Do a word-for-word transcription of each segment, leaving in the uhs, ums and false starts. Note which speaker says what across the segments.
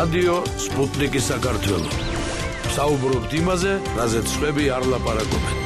Speaker 1: რადიო სპუტნიკი საქართველო. საუბრობთ იმაზე, რაზეც სხვები არ ლაპარაკობენ.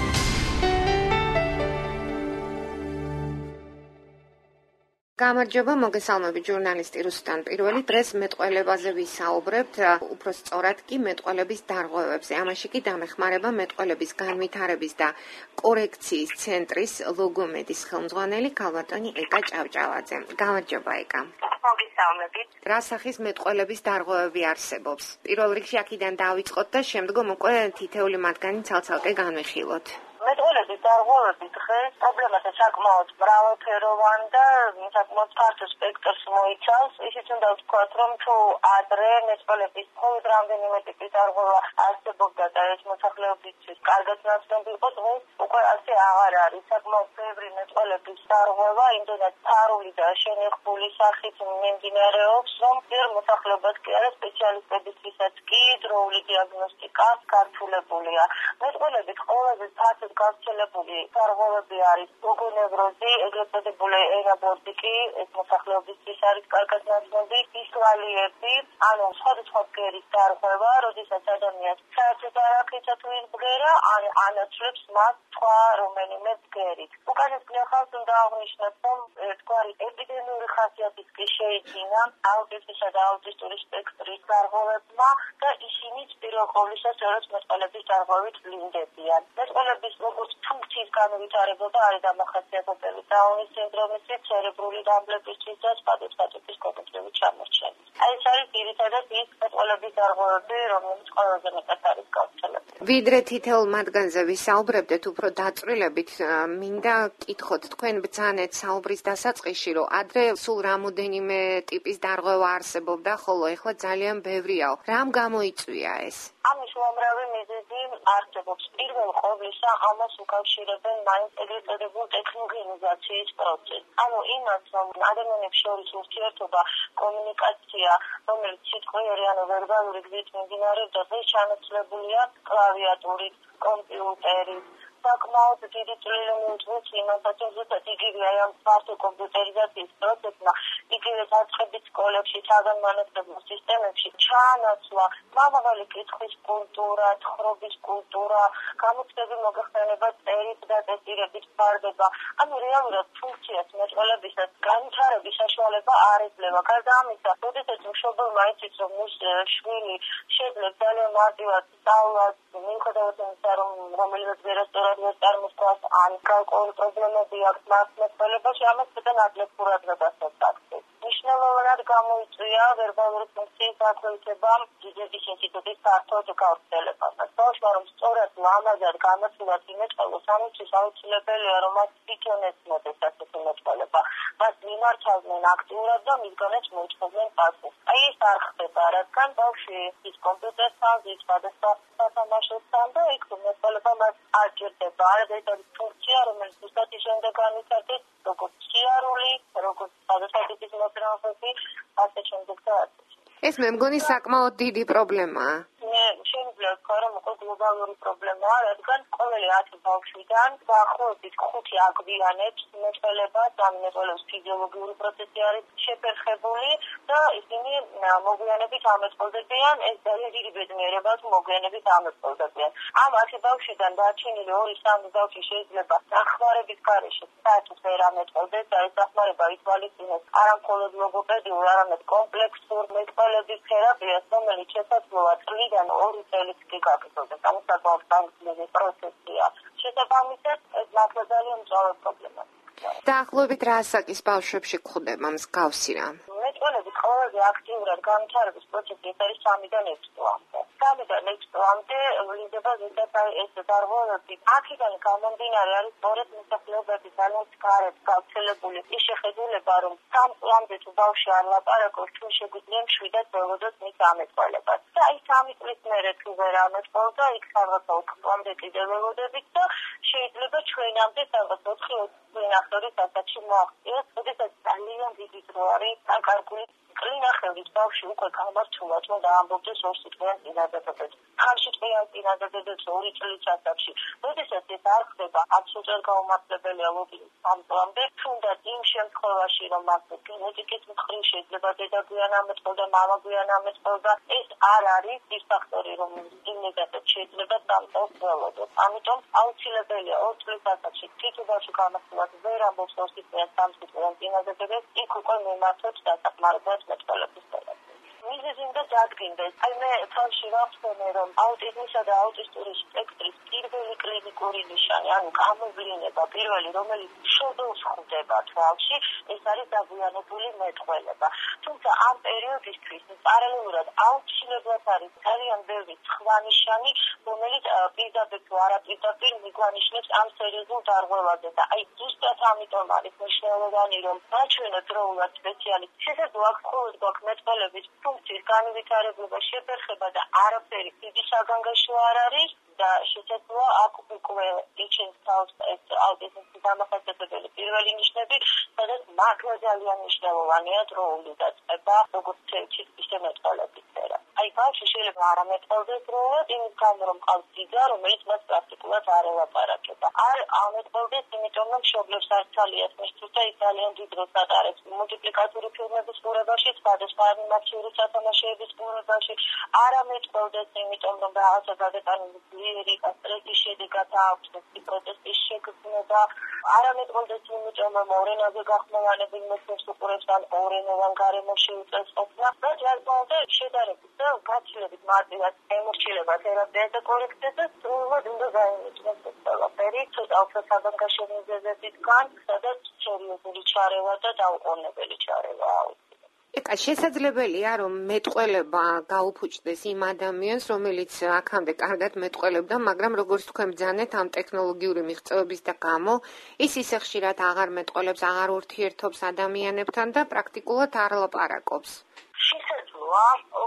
Speaker 2: გამარჯობა, მოგესალმებით ჟურნალისტი რუსტან პირველი. დღეს მეტყველებაზე ვისაუბრებთ, უფრო სწორად კი მეტყველების დარღვევებზე. ამაში კი დამეხმარება მეტყველების განვითარების და კორექციის ცენტრის ლოგომედის ხელმძღვანელი ქალბატონი ეკა ჭავჭავაძე. გამარჯობა ეკა.
Speaker 3: მოგესალმებით.
Speaker 2: რა სახის მეტყველების დარღვევები არსებობს? პირველ რიგში აქედან დავიწყოთ და შემდგომ უკვე თითეული მათგანი ცალ-ცალკე განვიხილოთ.
Speaker 3: მეტყველების დარღვევები დღეს პრობლემათა საკმაოდ მრავალფეროვანი და საკმაოდ ფართო სპექტრს მოიცავს. ისიც უნდა ვთქვათ, რომ თუ ადრე მეტყველების მხოლოდ რამდენიმე ტიპის დარღვევა არსებობდა და ეს მოსახლეობისთვის კარგად ნაცნობი იყო, დღეს უკვე ასე აღარ არის. საკმაოდ ბევრი მეტყველების დარღვევა იმდენად ფარული და შენიღბული სახით მიმდინარეობს, რომ ჯერ მოსახლეობას კი არა სპეციალისტებისთვისაც კი დროული დიაგნოსტიკა გართულებულია. მეტყველების ყველაზე ფართოდ გავრცელებული დარღვევები არის გოგონევროზი, ეგრეთ წოდებული ენაბორტიკი, ეს მოსახლეობისთვის არის კარგად ნაცნობი, ისვალიები, ანუ სხვადასხვა ბგერის დარღვევა, როდესაც ადამიანს საერთოდ არ აქეცა თუ ის ბგერა, ან ანაცვლებს მას სხვა რომელიმე ბგერით. უკანასკნელ ხალხს უნდა აღვნიშნოთ, რომ ერთგვარი ეპიდემიური ხასიათის კი შეიძინა აუტიზმისა და აუტისტური სპექტრის დარღვევებმა და ისინიც პირველ ყოვლისა სწორედ მეტყველების დარღვევით ვლინდებიან. მეტყველების როგორც ფუნქციის განვითარება არის დამახასიათებელი დაუნის სინდრომისთვის, ცერებრული დამბლებისთვის და სხვადასხვა ტიპის კოგნიტიური ჩამორჩენით. აი ეს არის ძირითადად ის მეტყველების დარღვევები, რომელიც ყველაზე მეტად არის გავრცელებული.
Speaker 2: ვიდრე თითოეულ მათგანზე ვისაუბრებდეთ, უფრო დაწვრილებით მინდა კითხოთ თქვენ ბრძანეთ საუბრის დასაწყისში, რომ ადრე სულ რამოდენიმე ტიპის დარღვევა არსებობდა, ხოლო ეხლა ძალიან ბევრია. რამ გამოიწვია ეს?
Speaker 3: ამის უამრავი მიზეზი არსებობს. პირველ ყოვლისა ამას უკავშირებენ მაინც ეგრეთ წოდებულ ტექნოგენიზაციის პროცესს. ანუ იმას, რომ ადამიანებს შორის ურთიერთობა, კომუნიკაცია, რომელიც სიტყვიერი ანუ ვერბალური გზით მიმდინარეობდა, დღეს ჩანაცვლებულია კლავიატურით, კომპიუტერით. საკმაოდ დიდი წვლილი მიუძღვის იმასაც, რომ ზუსტად იგივე აი ამ ფართო კომპიუტერიზაციის პროცესმა, იგივე დაწყებით სკოლებში, საგანმანათლებლო სისტემებში ჩაანაცვლა მაღალი კითხვის კულტურა, თხრობის კულტურა, გამოცდები მოგეხსენება, წერით და ტესტირებით ფარდება. ანუ რეალურად ფუნქციას მეტყველებისას განვითარების საშუალება არ ეძლევა. გარდა ამისა, როდესაც მშობელმა იცის, რომ მის შვილი შეძლებს ძალიან მარტივად სწავლას, მიუხედავად იმისა, რომ რომელიმე ვერასწორად ვერ წარმოსდგას, ან გარკვეული პრობლემები აქვს მას მეტყველებაში, ამას ცოტა ნაკლებ ყურადღებასაც აქცევს. მნიშვნელოვნად გამოიწვია ვერბალური ფუნქციის დაქვეითებამ დიდების ინსტიტუტის ფართოდ გავრცელებასაც. ბავშვმა რომ სწორად ლამაზად განაცვლას იმეტყველოს, ამისთვის აუცილებელია, რომ მას თვითონ ეცნობდეს ასეთი მეტყველება. მას მიმართავდნენ აქტიურად და მისგანაც მოითხოვდნენ პასუხს. აი ეს არ ხდება, რადგან ბავშვი ის კომპიუტერთან, ის სხვადასხვა სათამაშოსთან და იქ მეტყველება მას არ ჭირდება. არა ეს ფუნქცია, რომელიც ზუსტად ის უნდა განვითარდეს, როგორც სიარული, როგორც სხვადასხვა ტიპის მოძრაობები, ასე შემდეგ და ასე.
Speaker 2: ეს მე მგონი საკმაოდ დიდი პრობლემაა.
Speaker 3: მე შემიძლია ვთქვა, რომ უკვე გლობალური პრობლემაა, რადგან ყოველი ათი ბავშვიდან დაახლოებით ხუთი აგვიანებს მეტყველებას, ამ მეტყველების ფიზიოლოგიური პროცესი არის შეფერხებული და ისინი მოგვიანებით ამოწყალდებიან, ეს ძალიან დიდი ბედნიერება, თუ მოგვიანებით ამოწყალდებიან. ამ ათი ბავშვიდან დარჩენილი ორი სამი ბავშვი შეიძლება დახმარების გარეშე საერთოდ ვერ ამოწყალდეს და ეს დახმარება ითვალისწინებს არა მხოლოდ ლოგოპედიურ, არამედ კომპლექსურ მეტყველების თერაპიას, რომელიც შესაძლოა წლიდან ორი წელიც კი გაგრძელდეს. ანუ საკმაოდ განხილული პროცესია. შესაბამისად, ეს მართლა ძალიან მწვავე პრობლემაა.
Speaker 2: დაახლოებით რა ასაკის ბავშვებში გვხვდება მსგავსი რამ?
Speaker 3: მეტყველების ყველაზე აქტიურად განვითარების პროცესი ეს არის სამიდან ექვსი წლამდე. სამიდან ექვსი წლამდე ვლინდება ზუსტად ეს დარღვევები. აქედან გამომდინარე არის სწორედ მოსახლეობების ძალიან გარეთ გავრცელებული ის შეხედულება, რომ სამ წლამდე თუ ბავშვი არ ლაპარაკობს, თუ შეგვიძლია მშვიდად ველოდოთ მის ამეტყველებას. და აი სამი წლის მერე თუ ვერ ამეტყველდა, იქ რაღაცა ოთხ წლამდე კიდევ ველოდებით და შეიძლება ჩვენამდე რაღაც ოთხი წლინახევრის ასაკში მოაღწიოს, როდესაც ძალიან დიდი დრო არის დაკარგული. წლინახევრის ბავშვი უკვე გამართულად უნდა ამბობდეს ორ სიტყვიან წინა წინადადებებს. ხანში ტყიან წინადადებებს ორი წლის ასაკში. როდესაც ეს არ ხდება, აბსოლუტურად გაუმართლებელია ლოგიკის სამწლამდე, თუნდაც იმ შემთხვევაში, რომ მას გენეტიკის მხრივ შეიძლება დედა გვიან ამეწყობა, მამა გვიან ამეწყობა, ეს არ არის ის ფაქტორი, რომ იმედად შეიძლება სამწლს ველოდოთ. ამიტომ აუცილებელია ორ წლის ასაკში თვითონში გამოსვლას ვერ ამბობს ორ წლიან სამწლიან წინადადებებს, იქ უკვე მიმართოთ დასახმარებლად მეტყველების თერაპიას. მიზეზი დადგინდეს. აი მე თავში ვახსენე, რომ აუტიზმისა და აუტისტური სპექტრის პირველი კლინიკური ნიშანი, ანუ გამოვლინება პირველი, რომელიც შობილს ხვდება თვალში, ეს არის დაგვიანებული მეტყველება. თუმცა ამ პერიოდისთვის პარალელურად აუცილებლად არის ძალიან ბევრი სხვა ნიშანი, რომელიც პირდაპირ თუ არაპირდაპირ მიგვანიშნებს ამ სერიოზულ დარღვევაზე და აი ზუსტად ამიტომ არის მნიშვნელოვანი, რომ დაჩვენოთ დროულად სპეციალისტი. შესაძლოა მხოლოდ გვაქვს მეტყველების ფუნქციის განვითარება, შეფერხება და არაფერი დიდი საგანგაშო არ არის და შესაძლოა აქ უკვე იჩენს თავს ეს აუტიზმის დამახასიათებელი პირველი ნიშნები, სადაც მართლა ძალიან მნიშვნელოვანია დროული დაწყება, როგორც ცეჩის ისე მეტყველების წერა. აი ბავშვი შეიძლება არ ამეტყველდეს დროულად, იმის გამო რომ ყავს დიდა, რომელიც მას პრაქტიკულად არ ელაპარაკება. არ ამეტყველდეს, იმიტომ რომ მშობლებს არ ცალიათ მისთვის და ის ძალიან დიდ დროს ატარებს მულტიპლიკატური ფილმების ყურებაში, სხვადასხვა ანიმაციური სათამაშოების ყურებაში. არ ამეტყველდეს, იმიტომ რომ რაღაცა გადატანილი ძლიერი სტრესის შედეგად აქვს პროტესტის შეგრძნება. არ ამეტყველდეს, იმიტომ რომ ორენაზე გახმოვანებელ მოსწრებს უყურებს ან ორენოვან გარემოში უწევს ყოფნა და ჯერჯერობით შედარებით და გაცილებით მარტივად ემორჩილება თერაპიას და კორექციას და სრულად უნდა გაიმეჩნდეს ეს ყველაფერი ცოტა უფრო საგანგაშო მიზეზებისგან, სადაც სერიოზული ჩარევა და დაუყოვნებელი ჩარევა აქვს.
Speaker 2: ეკა შესაძლებელია რომ მეტყველება გაუფუჭდეს იმ ადამიანს, რომელიც აქამდე კარგად მეტყველებდა, მაგრამ როგორც თქვენ ბრძანეთ ამ ტექნოლოგიური მიღწევების და გამო ის ისე ხშირად აღარ მეტყველებს, აღარ ურთიერთობს ადამიანებთან და პრაქტიკულად არ ლაპარაკობს.
Speaker 3: შესაძლოა,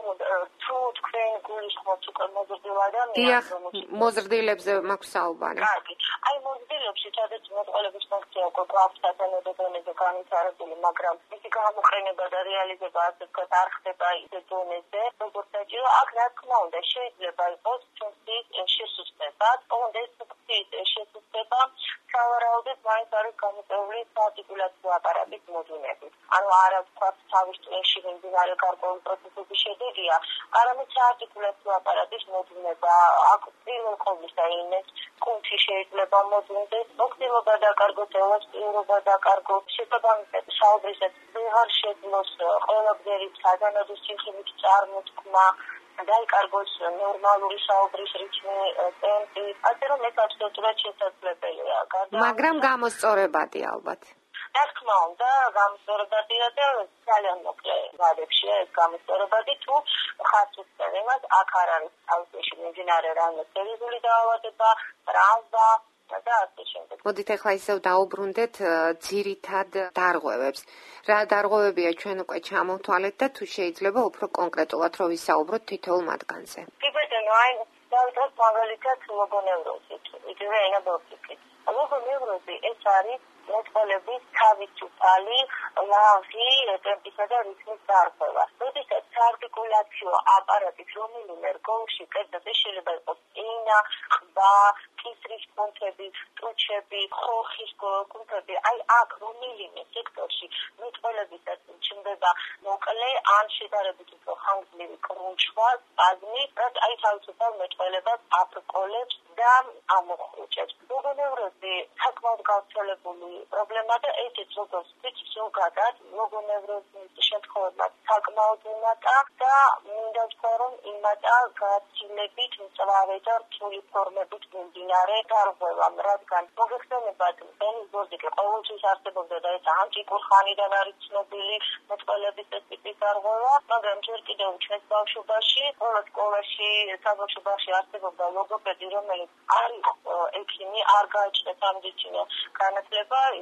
Speaker 3: თუ თქვენ გულისხმობთ უკვე მოზრდილ ადამიანს,
Speaker 2: მოზრდილებზე მაქვს საუბარი.
Speaker 3: კარგი. აი მოზრდილებში სადაც მეტყველების ფუნქცია უკვე გვაქვს სათანადო დონეზე განვითარებული, მაგრამ მისი გამოყენება და რეალიზება ასე ვთქვათ არ ხდება ისე დონეზე, როგორც საჭირო. აქ რა თქმა უნდა შეიძლება იყოს ფუნქციის შესუსტება, თუმცა ეს ფუნქციის შესუსტება სავარაუდოდ მაინც არის გამოწვეული საარტიკულაციო აპარატის მოვლენებით. ანუ არა ვთქვათ თავის ტვინში მიმდინარე გარკვეული პროცესების შედეგია, არამედ საარტიკულაციო აპარატის მოვლენა. აქ პირველ ყოვლისა იმეს კუნთი შეიძლება მოვლენდეს, მოქნილობა დაკარგოს, ელასტიურობა დაკარგოს, შესაბამისად საუბრისას ვეღარ შეძლოს ყველა გზით საგანადო სიხილით წარმოთქმა, დაიკარგოს ნორმალური საუბრის რიტმი, ტემპი, ასე რომ ეს აბსოლუტურად შესაძლებელია.
Speaker 2: მაგრამ გამოსწორებადი ალბათ.
Speaker 3: რა თქმა უნდა, გამოსწორებადია და ძალიან მოკლე ვადებშია ეს გამოსწორებადი, თუ ხარც უწევ იმას, აქ არ არის თავისში მიმდინარე რამე სერიოზული დაავადება, ტრავმა და ასე შემდეგ.
Speaker 2: მოდით ახლა ისევ დაუბრუნდეთ ძირითად დარღვევებს. რა დარღვევებია ჩვენ უკვე ჩამოვთვალეთ და თუ შეიძლება უფრო კონკრეტულად რომ ვისაუბროთ თითოეულ მათგანზე.
Speaker 3: კი ბატონო, აი დავიწყოთ მაგალითად ლოგონევროზით, იგივე ენაბორტიკით. ლოგონევროზი ეს არის მეტყველების თავისუფალი ლაღი ტემპისა და რითმის დარღვევა. როდესაც საარტიკულაციო აპარატის რომელიმე რგოლში კერძზე შეიძლება იყოს ენა, ყბა, კისრის კუნთები, ტუჩები, ხოხის კუნთები, აი აქ რომელიმე სექტორში მეტყველებისაც ჩნდება მოკლე ან შედარებით უფრო ხანგრძლივი კრუნჩხვა, სპაზმი, რაც აი თავისუფალ მეტყველებას აბრკოლებს და ამოხრუჭებს. ლოგონევროზი საკმაოდ გავრცელებული პრობლემა და ესეც როგორც ვიცი ზოგადად ლოგონევროზის შემთხვევებად საკმაოდ იმატა და მინდა ვთქვა რომ იმატა გაცილებით მწვავე და რთული ფორმებით მიმდინარე დარღვევამ, რადგან მოგეხსენებათ ენის ბორდიკი ყოველთვის არსებობდა და ეს ანტიკურ ხანიდან არის ცნობილი მეტყველების ეს ტიპის დარღვევა, მაგრამ ჯერ კიდევ ჩვენს ბავშვობაში, ყველა სკოლაში, საბავშვობაში არსებობდა ლოგოპედი, რომელიც არ იყო ექიმი, არ გააჩნდა სამედიცინო განათლება, იყო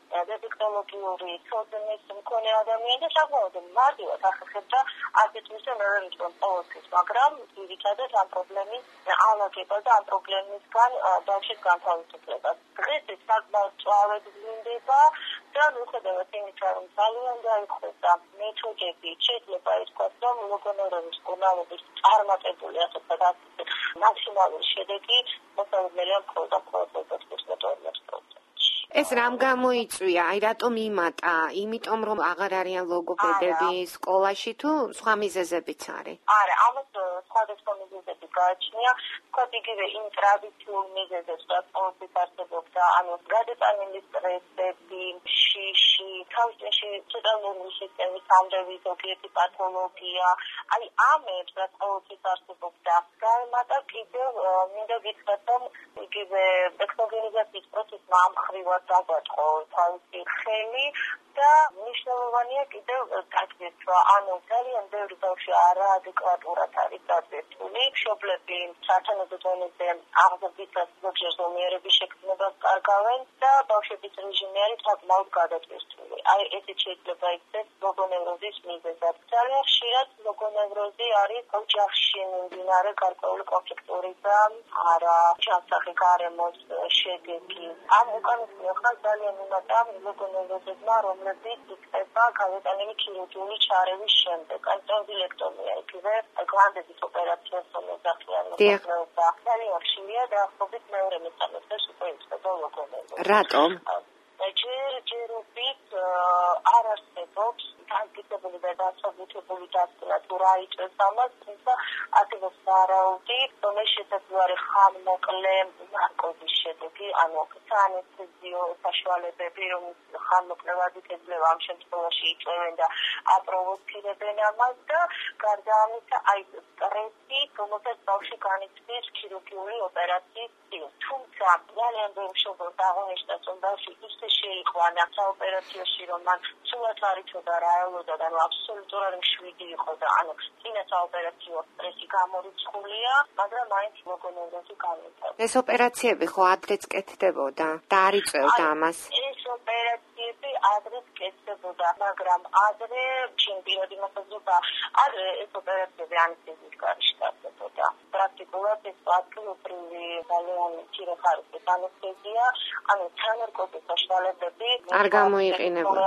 Speaker 3: დედიქტოლოგიური ცოდნის მქონე ადამიანი და საკმაოდ მარტივად ახერხებდა ასეთ მისე მეორე რიცხვ ყოველთვის, მაგრამ ძირითადად ამ პრობლემის ალაგება და ამ პრობლემისგან ბავშვის განთავისუფლებას. დღეს ეს საკმაოდ მწვავედ ვლინდება და მიუხედავად იმისა, რომ ძალიან დაიხვეწა მეთოდები, შეიძლება ითქვას, რომ ლოგონევროზის მკურნალობის წარმატებული ასეთ მაქსიმალური შედეგი მოსალოდნელია მხოლოდ და მხოლოდ ოცდაოთხ პროცენტში.
Speaker 2: ეს რამ გამოიწვია? აი რატომ იმატა? იმიტომ რომ აღარ არიან ლოგოპედები სკოლაში თუ სხვა მიზეზებიც არის?
Speaker 3: არა, ამას სხვადასხვა მიზეზები გააჩნია. ვთქვათ, იგივე იმ ტრადიციულ მიზეზებს, რაც ყოველთვის არსებობდა, ანუ გადატანილი სტრესები, შიში, თავში ცოტა ნერვული სისტემის ამდევი ზოგიერთი პათოლოგია, აი ამებს, რაც ყოველთვის არსებობდა, გაემატა კიდევ მინდა გითხრათ, რომ იგივე ექსოგენიზაციის პროცესმა ამ ხრივად დაგვაწყო თავისი ხელი და მნიშვნელოვანია კიდევ დაგეცვა, ანუ ძალიან ბევრი ბავშვი არაადეკვატურად არის დაწესული, მშობლები სათანადო დონეზე აღზრდისას ზოგჯერ ზომიერების შექმნებას კარგავენ და ბავშვების რეჟიმი არის საკმაოდ გადატვირთული. აი ესეც შეიძლება იქცეს ლოგონევროზის მიზეზად. ძალიან ხშირად ლოგონევროზი არის ოჯახში მიმდინარე გარკვეული კონფლიქტური და არა ჯანსაღი გარემოს შედეგი. ამ უკანასკნელ ხანს ძალიან იმატა ლოგონევროზებმა, რომლებიც იქნება გადატანილი ქირურგიული ჩარევის შემდეგ, ან ტრანზილექტომია, იგივე გლანდების ოპერაციას მომზადიან მოსახლეობა. ძალიან ხშირია დაახლოებით მეორე მესამე დღეს უკვე იქნება ლოგონევროზი.
Speaker 2: რატომ?
Speaker 3: ჯერ ჯერობით არ არსებობს განკუთვნილი და დასაბუთებული დასკვნა თუ რა იწვევს ამას, თუმცა ასევე ვარაუდი, რომ ეს შესაძლოა ხანმოკლე ნარკოზის შედეგი, ანუ საანესთეზიო საშუალებები, რომ ხანმოკლევად იქნება ამ შემთხვევაში იწვევენ და აპროვოცირებენ ამას და გარდა ამისა, აი სტრესი, რომელსაც ბავშვი განიცდის ქირურგიული ოპერაციის წინ. თუმცა ძალიან ბევრი მშობელს აღნიშნავს, რომ ბავშვი ისე შეიყვანა საოპერაციოში, რომ მან სულაც არ იცოდა რა ელოდა და რომ აბსოლუტურად მშვიდი იყო და ანუ წინა საოპერაციო სტრესი გამორიცხულია, მაგრამ მაინც ლოგონევროზი განვითარდა.
Speaker 2: ეს ოპერაციები ხო ადრეც კეთდებოდა და არ იწევდა ამას?
Speaker 3: ეს ოპერაციები ადრეც კეთდებოდა, მაგრამ ადრე ჩემპიონი მოსაზრება, ადრე ეს ოპერაციები ანესთეზიის გარეშე ტარდებოდა. პრაქტიკულად ეს ადგილობრივი ძალიან მცირე ხარისხის ანესთეზია, ანუ თანარკოტის საშუალებები
Speaker 2: არ გამოიყენება.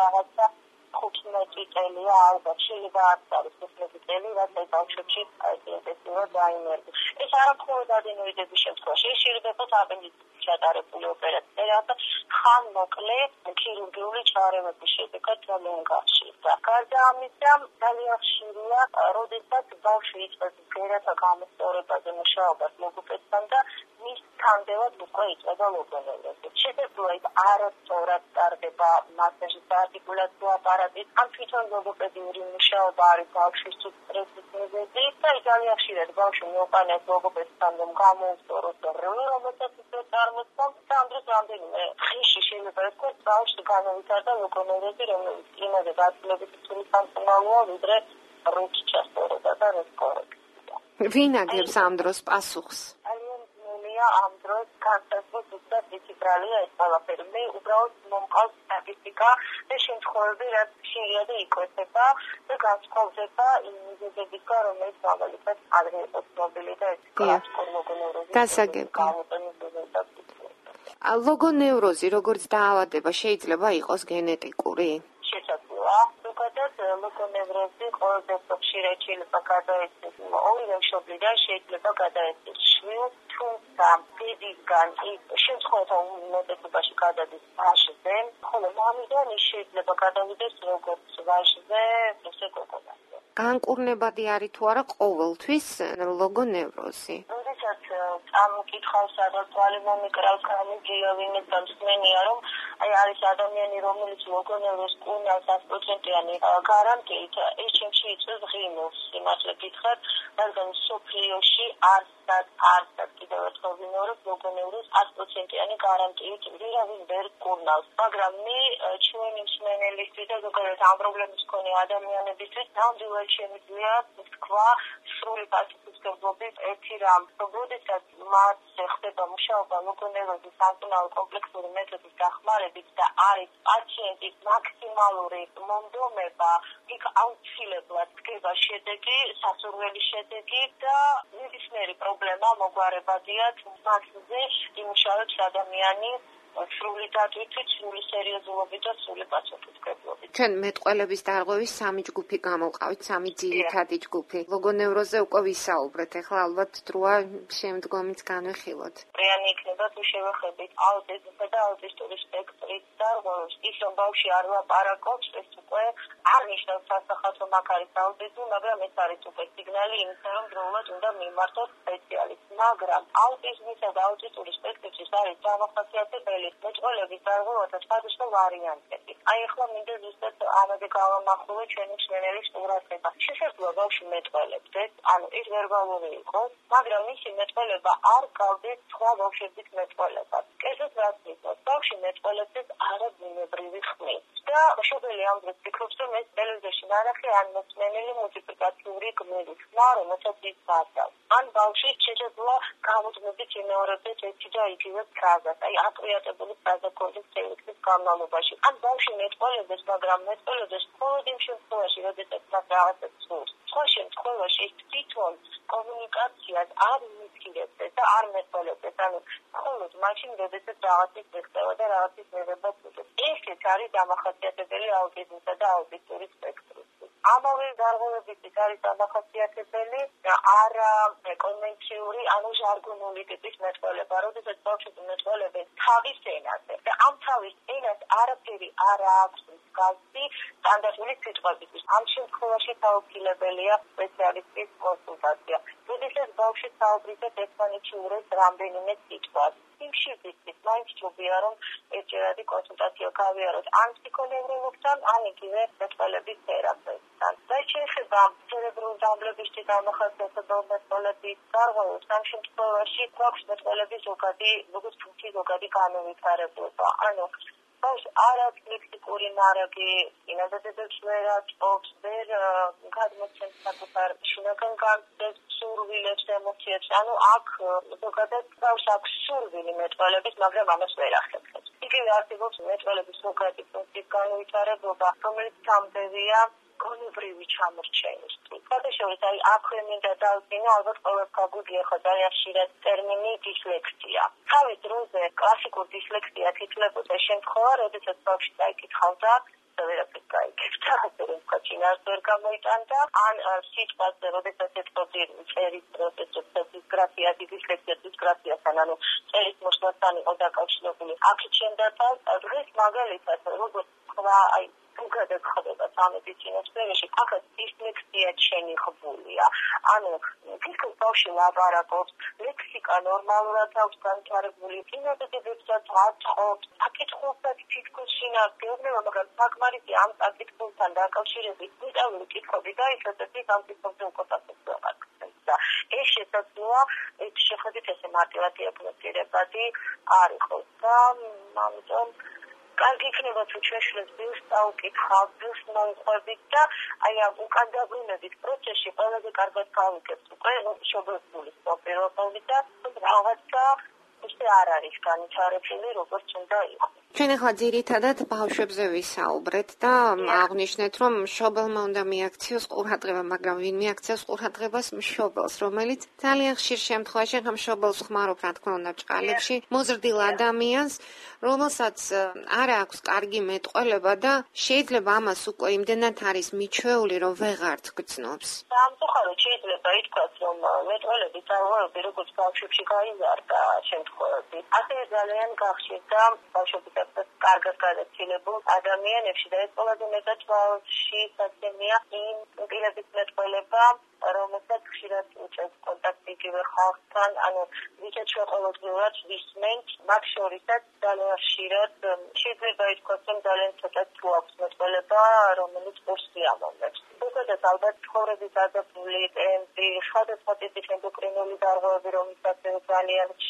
Speaker 3: ხუთმეტი წელია ალბათ, შეიძლება არც არის ხუთმეტი წელი, რაც ეს ბავშვებში ინტენსიურად დაიმერგა. ეს არა მხოლოდ ადენოიდების შემთხვევაში, ეს შეიძლება აპენდიციტის ჩატარებული ოპერაცია, რათა ხანმოკლე ქირურგიული ჩარევების შედეგად ძალიან გახშირდა. გარდა ამისა, ძალიან ხშირია, როდესაც ბავშვი იწყებს ბგერათა გამოსწორებაზე მუშაობას ლოგოპედთან და მის თანდებად უკვე იწყება ლოგონევროზი. შესაძლოა ის არასწორად ტარდება მასაჟის და არტიკულაციო აპარატის, ან თვითონ ლოგოპედიური მუშაობა არის ბავშვის სტრესის მიზეზი და ძალიან ხშირად ბავშვი მიუყენებს ლოგოპედთან, რომ გამოუსწოროს როლი, რომელსაც ისე წარმოსწონს და ამ დროს რამდენიმე დღეში შეიძლება ითქვას, ბავშვი განავითარდა ლოგონევროზი, რომელიც იმაზე გაცილებით ცუდ სამწმალოა, ვიდრე როჩ ჩასწორება და რესკორექცია.
Speaker 2: ვინ აგებს ამ დროს პასუხს?
Speaker 3: ამ დროს განსაზღვროს უბრალოდ ვიციბრალია ეს ყველაფერი. მე უბრალოდ მომყავს სტატისტიკა და შემთხვევები, რაც ხშირია და იკვეთება და განსხვავდება იმ მიზეზებისგან, რომელიც მაგალითად ადრე იყო ცნობილი და ეს კლასიკური ლოგონევროზი.
Speaker 2: გასაგებია. ლოგონევროზი როგორც დაავადება შეიძლება იყოს გენეტიკური?
Speaker 3: შესაძლოა. ზოგადად ლოგონევროზი ყველაზე ხშირად შეიძლება გადაეცეს ორივე მშობლიდან, შეიძლება გადაეცეს შვილს, თუმცა დედისგან ის შემთხვევათა უმეტესობაში გადადის ვაჟზე, ხოლო მამიდან ის შეიძლება გადავიდეს როგორც ვაჟზე, ისე გოგონაზე.
Speaker 2: განკურნებადი არის თუ არა ყოველთვის ლოგონევროზი?
Speaker 3: როდესაც წამოკითხავს და თვალი მომიკრავს, გამიგია ვინმე დამსმენია, რომ აი არის ადამიანი, რომელიც ლოგონევროზს კურნავს ათი პროცენტიანი გარანტიით, ეს ჩემში იწვევს ღიმილს, იმასე გითხრათ, რადგან სოფლიოში არსად არსად კიდევ ერთხელ ვიმეორებ, ლოგონევროზს ათი პროცენტიანი გარანტიით ვირავინ ვერ კურნავს, მაგრამ მე ჩვენი მსმენელისთვის და ზოგადად ამ პრობლემის მქონე ადამიანებისთვის ნამდვილად შემიძლია თქვა სრული პასუხისმგებლობის ერთი რამ, როდესაც მარტს ხდება მუშაობა ლოგონელობის სამკურნალო კომპლექსური მეთოდის დახმარებით და არის პაციენტის მაქსიმალური მომდომება, იქ აუცილებლად დგება შედეგი, სასურველი შედეგი და ნებისმიერი პრობლემა მოგვარებადია მასზე იმუშავებს ადამიანი სრული დატვირთვით, სრული სერიოზულობით და სრული პასუხისმგებლობით.
Speaker 2: ჩვენ მეტყველების დარღვევის სამი ჯგუფი გამოვყავით, სამი ძირითადი ჯგუფი. ლოგონევროზე უკვე ვისაუბრეთ, ახლა ალბათ დროა შემდგომიც განვიხილოთ.
Speaker 3: პრიანი იქნება თუ შევეხებით აუტიზმსა და აუტისტური სპექტრის დარღვევებს. ის რომ ბავშვი არ ლაპარაკობს, ეს უკვე არ ნიშნავს სასახად რომ აქ არის აუტიზმი, მაგრამ ეს არის უკვე სიგნალი იმისა, რომ დროულად უნდა მიმართოს სპეციალისტს. მაგრამ აუტიზმისა და აუტისტური სპექტრის არის დამახასიათებელი მეტყველების დარღვევათა სხვადასხვა ვარიანტები. აი ახლა მინდა ზუსტად ამაზე გავამახვილო ჩვენი მსმენელის ყურადღება. შესაძლოა ბავშვი მეტყველებდეს, ანუ ის ვერბალური იყოს, მაგრამ მისი მეტყველება არ გავდეს სხვა ბავშვების მეტყველებას. კერძოდ რაც ნიშნავს, ბავშვი მეტყველებდეს არაბუნებრივი ხმით. და მშობელი ამ დროს ფიქრობს, რომ ეს ტელევიზორში ნანახი ან მოსმენელი მულტიპლიკაციური გმირი ხმა, რომელსაც ის გასწავს. ან ბავშვი შესაძლოა გამუდმებით იმეორებდეს ერთი და იგივე ფრაზას. აი აკრეატებული ფრაზა გქონდეს ტელევიზორის განმავლობაში. ან ბავშვი მეტყველებდეს, მაგრამ მეტყველებდეს მხოლოდ იმ შემთხვევაში, როდესაც მას რაღაცა სურს. სხვა შემთხვევაში ის თვითონ კომუნიკაციას არ მისქირებს და არ მეტყველებს, ანუ მხოლოდ მაშინ, როდესაც რაღაცის მიღწევა და რაღაცის მიღება გქონდეს. ესეც არის დამახასიათებელი აუტიზმისა და აუტისტური სპექტრის. ამავე დარღვევებიც არის დამახასიათებელი არა კონვენციური, ანუ ჟარგონული ტიპის მეტყველება, როდესაც ბავშვები მეტყველებენ თავის ენაზე და ამ თავის ენას არაფერი არ აქვს მსგავსი სტანდარტული სიტყვებისთვის. ამ შემთხვევაში საუბრებელია სპეციალისტის კონსულტაცია. როდესაც ბავშვი საუბრისას ერთმანეთში ურევს რამდენიმე სიტყვას. იმ შემთხვევაში მაინც ჯობია რომ ერთჯერადი კონსულტაცია გავიაროთ ან ფსიქონევროლოგთან, ან იგივე მეტყველების თერაპევტთან. და შეიძლება ცერებრულ დამბლებისთვის დამახასიათებელ მეტყველების დარღვევებს ამ შემთხვევაში გვაქვს მეტყველების ზოგადი, როგორც ფუნქციის ზოგადი განუვითარებლობა. ანუ ბავშვს არ აქვს ლექსიკური მარაგი, ინადადებს ვერ აწყობს, ვერ გადმოცემს საკუთარ შინაგან განცდებს, სურვილებს, ემოციებს. ანუ აქ ზოგადად ბავშვს აქვს სურვილი მეტყველების, მაგრამ ამას ვერ ახერხებს. იგივე არსებობს მეტყველების ზოგადი ფუნქციის განუვითარებლობა, რომელიც სამდევია გონებრივი ჩამორჩენისთვის. გადაშევით, აი აქვე მინდა დავწინო, ალბათ ყველას გაგვიგია ხო ძალიან ხშირად ტერმინი დისლექსია. თავის დროზე კლასიკურ დისლექსიას ითვლებოდა შემთხვევა, როდესაც ბავშვი წაიკითხავდა ვერაფერს გაიგებდა, რომ კაჩინას ვერ გამოიტანდა, ან სიტყვაზე, როდესაც ეთქოდი წერის პროცესს, დისგრაფია, დისლექსია, დისგრაფიასთან, ანუ წერის მოსვლასთან იყო დაკავშირებული. აქ ჩემდა დღეს მაგალითად, როგორც თქვა, აი უგადად ხდება სამედიცინო სფეროში, აქაც დისლექსია შენიღებულია. ანუ ფიქრობ ბავშვი ლაპარაკობს, ლექსიკა ნორმალურად აქვს განვითარებული, კინოდედებსაც აწყობს, საკითხულსაც თითქოს შინაგდება, მაგრამ საკმარისი ამ საკითხულთან დაკავშირებით დეტალური კითხვები გაიხსენებს ამ კითხვებზე უკვე პასუხი და ეს შესაძლოა ეს შეხედვით ესე მარტივად დიაგნოსტირებადი არ იყოს და ამიტომ კარგი იქნება თუ ჩვენს ბილს წაუკითხავთ, ბილს მოუყვებით და აი ამ უკან დაბრუნების პროცესში ყველაზე კარგად გავიგებთ უკვე მშობლების სპორტირებული და რაღაცა ისე არ არის განვითარებული, როგორც უნდა იყოს.
Speaker 2: ჩვენ ახლა ძირითადად ბავშვებზე ვისაუბრეთ და აღნიშნეთ, რომ მშობელმა უნდა მიაქციოს ყურადღება, მაგრამ ვინ მიაქციოს ყურადღებას? მშობელს, რომელიც ძალიან ხშირ შემთხვევაში ხომ მშობელს ხმარობ, რა თქმა უნდა, ჭყალებში, მოზრდილ ადამიანს, რომელსაც არ აქვს კარგი მეტყველება და შეიძლება ამას უკვე იმდენად არის მიჩვეული, რომ ვეღართ გრძნობს.
Speaker 3: სამწუხაროდ შეიძლება ითქვას, რომ მეტყველების დარღვევები როგორც ბავშვებში გაიზარდა შემთხვევები, ასევე ძალიან გახშირდა ბავშვების კარგად გადაცილებულ ადამიანებში და ეს ყველაზე მეტად ბავშვში საცემია იმ პირების მეტყველება, რომელსაც ხშირად უწევს კონტაქტი იგივე ხალხთან, ანუ ვისაც ყოველდღიურად ვისმენთ, მათ შორისაც ძალიან ხშირად შეიძლება ითქვას, რომ ძალიან ცოტა თუ აქვს მეტყველება, რომელიც კურსი ამომებს. ზოგადად ალბათ ცხოვრების დაძაბული ტემპი, სხვადასხვა ტიპის ენდოკრინული დარღვევები, რომელსაც ძალიან ხშირია,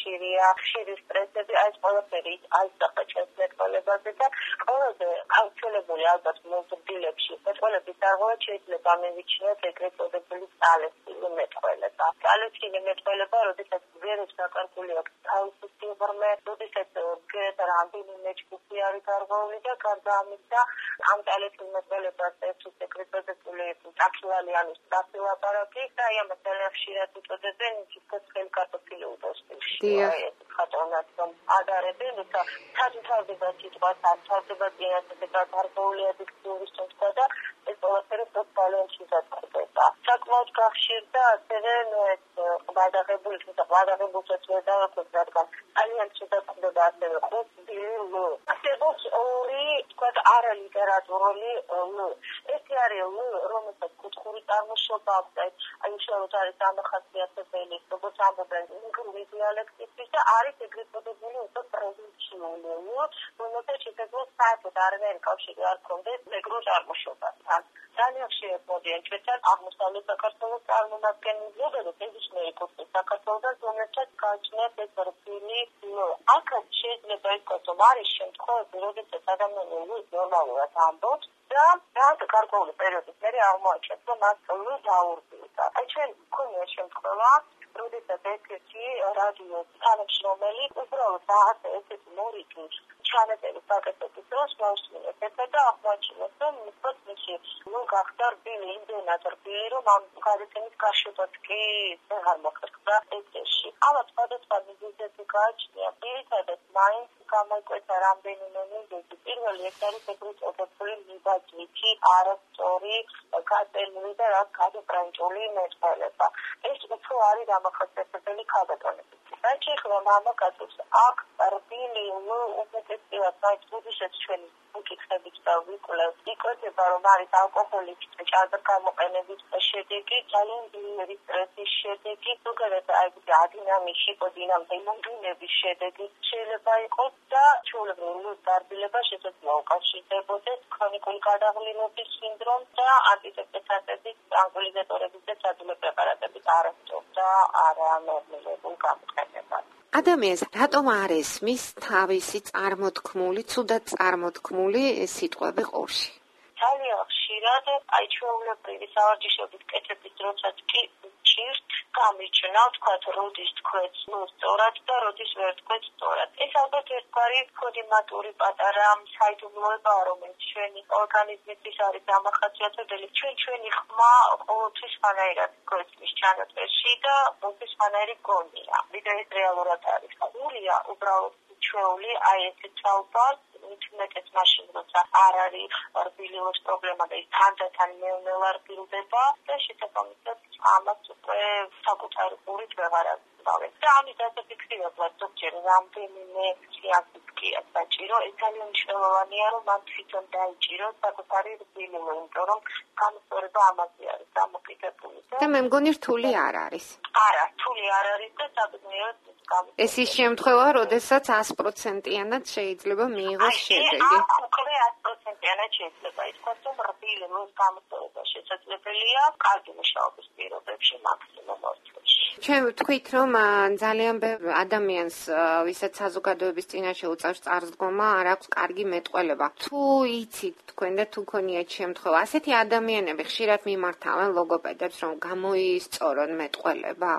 Speaker 3: ხშირი სტრესები, აი ეს ყველაფერი აისახა ჩვენს მეტყველებაზე და ყველაზე გავრცელებული ალბათ მოზრდილებში მეტყველების დარღვევა შეიძლება მივიჩნიოთ ეგრეთ წოდებული წალეცილი მეტყველება. წალეცილი მეტყველება, როდესაც ვერებს დაკარგული აქვს თავისი სიღრმე, როდესაც ვერებს რამდენიმე ჯგუფი არის გარღვეული და გარდა ამისა ამ წალეცილ მეტყველებას ერთის ეგრეთ წოდებული ტაფილალი ანუ სწრაფი ლაპარაკი და აი ამას ძალიან ხშირად უწოდებენ სიცოცხლე კარტოფილი უდოსტილში. აი ეს ხატონად რომ ადარებენ და თავდება სიტყვა თავდება წინასწარ გარკვეული ადიქტიური სტილსა და ეს ყველაფერი პროფილში დაკარგება. საკმაოდ გახშირდა ასევე ეს გადაღებული თუმცა გადაღებულსაც ვერ დავაკვირდ რადგან ძალიან შედარდება ასევე ყუთბილო. არსებობს ორი თქვა არალიტერატურული ლ. ერთი არის ლ, რომელსაც კუთხური წარმოშობა აქვს, აი უშუალოდ არის დამახასიათებელი, როგორც ამბობენ ინგლისური დიალექტისთვის და არის ეგრეთ წოდებული უფრო პროვინციული ლ, რომელსაც შეიძლება საერთოდ არანაირი კავშირი არ ჰქონდეს მეგრულ წარმოშობასთან. ძალიან ხშირად მოდიან ჩვენთან აღმოსავლეთ საქართველოს წარმომადგენლები და ნებისმიერი კუთხე საქართველოსთან, რომელსაც გააჩნიათ ეს რბილი ლ. აქაც შეიძლება ითქვას, რომ არის შემთხვევები, როდესაც ადამიანი ლ ნორმალურად ამბობს და რაღაც გარკვეული პერიოდის მერე აღმოაჩენს, რომ მას ლ დაურბილდა. აი ჩვენ გვქონია შემთხვევა, როდესაც ერთ-ერთი რადიო თანამშრომელი უბრალოდ რაღაც ესეთი მორიგი ჩანაწერი საკეთების დროს მოусმინეს ესა და აღმოაჩინეს, რომ მისთვის მისი ლ გახდა რბილი, იმდენად რბილი, რომ ამ გადაცემის გაშვებაც კი აღარ მოხერხდა ეთერში. ამას სხვადასხვა მიზეზები გააჩნია. პირიქადად მაინც გამოიკვეთა რამდენიმე მიზეზი. პირველი ეს არის ეგრეთ წოდებული მიბაძვითი, არასწორი, გაწელილი და რაც გადაბრანჭული მეტყველება. ეს უფრო არის დამახასიათებელი ქალბატონები. რაც ეხება მამაკაცებს, აქ რბილი ლ უმეტესწილად მაინც როდესაც ჩვენი უკითხებით და ვიკვლევთ, იკვეთება, რომ არის ალკოჰოლის ჭადრ გამოყენების შედეგი, ძალიან ძლიერი სტრესის შედეგი, ზოგადად აი ადინამის ჰიპოდინამის იმუნიტეტის შედეგი შეიძლება იყოს და ჩვეულებრივ ლ დარბილება შეიძლება უკავშირდებოდეს ქრონიკული გადაღლილობის სინდრომს და ანტიდეპრესანტების, ტრანკვილიზატორების და საძილე პრეპარატების არასწორ და არანორმალებულ გამოყენებას.
Speaker 2: ადამიანს რატომ არ ესმის თავისი წარმოთქმული, ცუდად წარმოთქმული სიტყვები ყურში?
Speaker 3: ძალიან ხშირად აი ჩვეულებრივი სავარჯიშობის კეთების დროსაც კი ჭირთ გამიჩნდა, თქვათ, როდის თქვენ სწორად და როდის ვერ თქვენ სწორად. ეს ალბათ ერთგვარი კოდიმატური პატარა საიდუმლოებაა, რომელიც ჩვენი ორგანიზმისთვის არის დამახასიათებელი. ჩვენ ჩვენი ხმა ყოველთვის სხვანაირად გვესმის ჩანაწერში და ყოველთვის სხვანაირი გონია. ვიდრე ეს რეალურად არის. გულია უბრალოდ ჩვეული აი ესეთ საუბარს მithumetes mაშინ როცა არ არის რბილობის პრობლემა და ის თანდათან ნელ-ნელა რბილდება და შესაბამისად ამას უკვე საკუთარი ყურით ვეღარ აზრდავენ. და ამის დასაფიქსირებლად ზოგჯერ რამდენიმე სეანსიც კი საჭირო. ეს ძალიან მნიშვნელოვანია, რომ მან თვითონ დაიჭიროს საკუთარი რბილობა, იმიტომ რომ გამოსწორება ამაზე არის დამოკიდებული.
Speaker 2: და მე მგონი რთული არ არის.
Speaker 3: არა, რთული არ არის და საბედნიეროდ
Speaker 2: ეს ის შემთხვევა, როდესაც sto პროცენტიანად შეიძლება მიიღოს შედეგი.
Speaker 3: უკვე sto პროცენტიანად შეიძლება ითქვას, რომ რბილი ლოს გამოსწორება შესაძლებელია კარგი მუშაობის პირობებში მაქსიმუმ ორ წუთში.
Speaker 2: ჩვენ ვთქვით, რომ ძალიან ბევრ ადამიანს, ვისაც საზოგადოების წინაშე უწევს წარსდგომა, არ აქვს კარგი მეტყველება. თუ იცით თქვენ და თუ გქონიათ შემთხვევა, ასეთი ადამიანები ხშირად მიმართავენ ლოგოპედებს, რომ გამოისწორონ მეტყველება?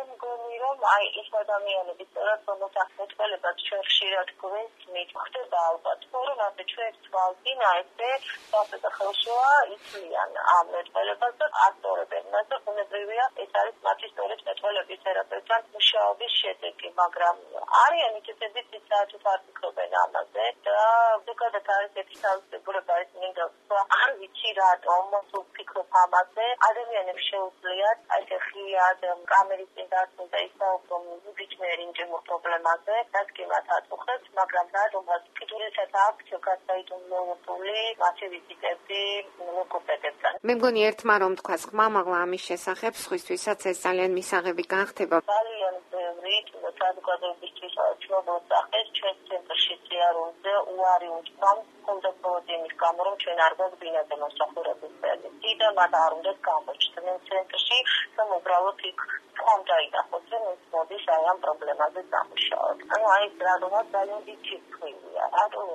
Speaker 3: აი ეს ადამიანები სწორად რომელსაც მეტყველებას ჩვენ ხშირად გვესმით, ხდება ალბათ, რომ ასე ჩვენ თვალწინა ესე სასწრაფოა იცლიან ამ მეტყველებას და ასწორებენ მას და უნებრივია ეს არის მათი სწორედ მეტყველების თერაპევტთან მუშაობის შედეგი, მაგრამ არიან ისეთები, ვისაც არ ფიქრობენ ამაზე და ზოგადად არის ერთი თავისებურება ის მინდავს, არ ვიცი რატომ ვფიქრობ ამაზე, ადამიანებს შეუძლიათ აი ხიად კამერის წინ დასვლა და ისაუბრონ ბიჭმერი ინტიმურ პრობლემაზე, რაც კი მათ აწუხებს, მაგრამ რადგან კიდურებსაც აქვს გადაიდუმლოებული მათი ვიზიტები ლოგოპედებთან.
Speaker 2: მე მგონი ერთმა რომ თქვას ხმამაღლა ამის შესახებ, სხვისთვისაც ეს ძალიან მისაღები გახდება.
Speaker 3: ძალიან ბევრი ვიდით საზოგადოებისთვის ცნობილ სახეს ჩვენს ცენტრში წიარულზე უარი უთქვამ კონდუქტორის იმის გამო, რომ ჩვენ არ გვაგვდინადა მოსახურების წელი. დიდებად არ უნდათ გამოჩნდნენ ცენტრში, რომ უბრალოდ იქ თქვამ დაინახოთ, რომ ის მოდის აი ამ პრობლემაზე დამუშავოთ. ანუ აი რადგან ძალიან დიდი ცხვილია, რატომ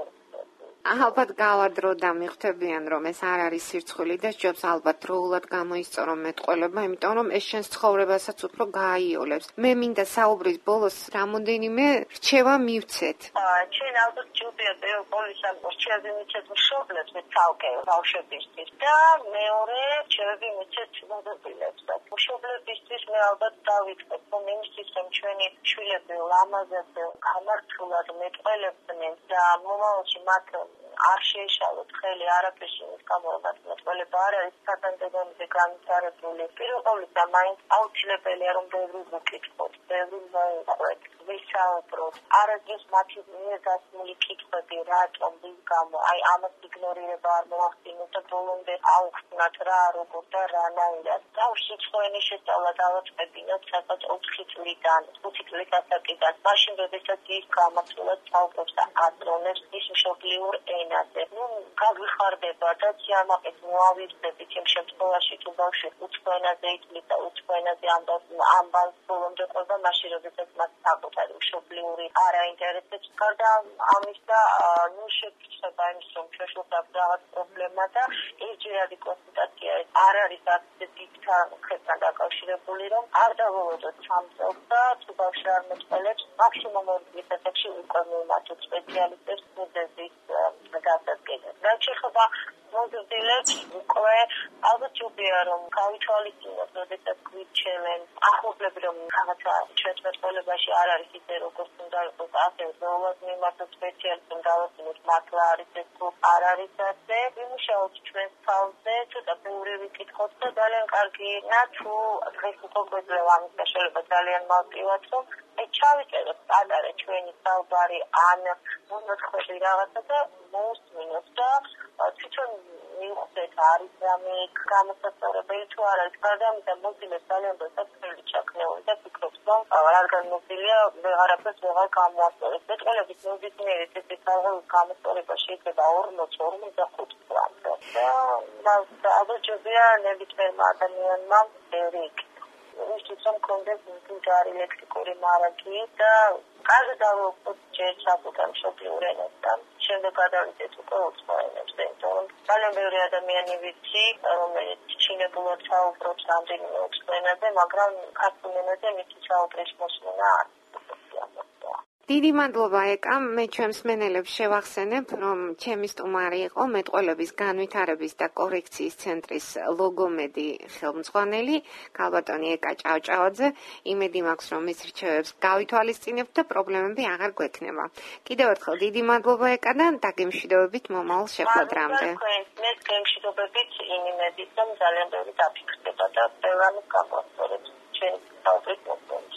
Speaker 2: ალბათ გავადრო და მიხვდებიან რომ ეს არ არის სირცხვილი და ჯობს ალბათ დროულად გამოისწორო მეტყველება, იმიტომ რომ ეს შენს ცხოვრებასაც უფრო გააიოლებს. მე მინდა საუბრის ბოლოს რამოდენიმე რჩევა მივცეთ.
Speaker 3: ჩვენ ალბათ ჯობია ბევრ პოლისამ რჩევები მიცეთ მშობლებს ცალკე ბავშვებისთვის და მეორე რჩევები მიცეთ მოზრდილებს. მშობლებისთვის მე ალბათ დავიწყებ, რომ იმისთვის რომ ჩვენი შვილები ლამაზად გამართულად მეტყველებდნენ და მომავალში მათ არ შეეშალოთ ხელი არაფერში იმის გამო, რომ მეტყველება არ არის საგანდებამდე განვითარებული. პირველ ყოვლისა მაინც აუცილებელია რომ ბევრი ვუკითხოთ, ბევრი მოუყვეთ, ვისაუბროთ. არასდროს მათი მიერ გასმული კითხვები რატომ, ვის გამო, აი ამას იგნორირება არ მოახდინოთ და ბოლომდე აუხსნათ რა, როგორ და რანაირად. ბავშვი ცხოენი შესწავლა დავაწყებინოთ სადღაც ოთხი წლიდან, ხუთი წლის ასაკიდან. მაშინ როდესაც ის გამართულად საუბრობს და აზროვნებს ის მშობლიურ ენაზე. ნუ გაგვიხარდება და სიამაყეს მოავირდებით იმ შემთხვევაში, თუ ბავშვი უცხო ენაზე ითვლით და უცხო ენაზე ამბავს ბოლომდე ყვება, მაშინ როდესაც მას საკუთარი მშობლიური არ აინტერესებს. გარდა ამისა, ნუ შეგვიჩნდება იმის, რომ ჩვენ შევხვდებით რაღაც პრობლემა და ერთჯერადი კონსულტაცია არ არის ასეთი თანხებთან დაკავშირებული, რომ არ დავულოდოთ სამ წელს და თუ ბავშვი არ მეტყველებს, მაქსიმუმ ორი წლის ასაკში უკვე მივმართოთ სპეციალისტებს მიზეზის გადაწყვეტილებას. რაც შეეხება მოზრდილებს, უკვე ალბათ ჯობია რომ გავითვალისწინოთ, როდესაც გვირჩევენ ახლობლები, რომ რაღაცა ჩვენს მეტყველებაში არ არის ისე, როგორც უნდა იყოს, ასე ზოგადად მიმართოთ სპეციალისტებს, დავასწინოთ მართლა არის ეს თუ არ არის ასე. ვიმუშაოთ ჩვენს თავზე, ცოტა ბევრი ვიკითხოთ და ძალიან კარგია, თუ დღეს უკვე გვეძლევა ამის საშუალება ძალიან მალტივად, რომ აი ჩავიწეროთ პატარა ჩვენი საუბარი ან მონოთხვები რაღაცა და მოусმინოთ და თვითონ მივხვდეთ არის რამე გამოსაცხოვრებელი თუ არ არის. გარდა ამისა მozilles ძალიან ბევრი ჩაქნეული და ფიქრობს, რომ რადგან მozillia ვეღარაფერს ვეღარ გამოასწორებს. მეტყველების მოზიდნიერით ეს რაღაც გამოსწორება შეიძლება ორმოც ორმოცდახუთ წლამდე. და ალბათ ნებისმიერმა ადამიანმა ბევრი ისიც რომ კონდეს მძიმე ლექსიკური მარაგი და კარგი დავუყოთ ჯერ საკუთარ მშობლიურ ენასთან. შემდეგ გადავიდეთ უკვე უცხო ენებზე, იმიტომ რომ ძალიან ბევრი ადამიანი ვიცი, რომელიც ჩინებულად საუბრობს რამდენიმე უცხო ენაზე, მაგრამ ქართულ ენაზე მისი საუბრის მოსმენა არ აქვს.
Speaker 2: დიდი მადლობა ეკა, მე ჩვენს მსმენელებს შევახსენებ, რომ ჩემი სტუმარი იყო მეტყველების განვითარების და კორექციის ცენტრის ლოგომედი ხელმძღვანელი ქალბატონი ეკა ჭავჭავაძე. იმედი მაქვს, რომ ის რჩევებს გავითვალისწინებთ და პრობლემები აღარ გვექნება. კიდევ ერთხელ დიდი მადლობა ეკა და დაგემშვიდობებით მომავალ შეხვედრამდე.
Speaker 3: მე გემშვიდობებით იმედით, რომ ძალიან ბევრი დაფიქრდება და ბევრი გამოასწორებს ჩვენი საუბრის მოსმენა.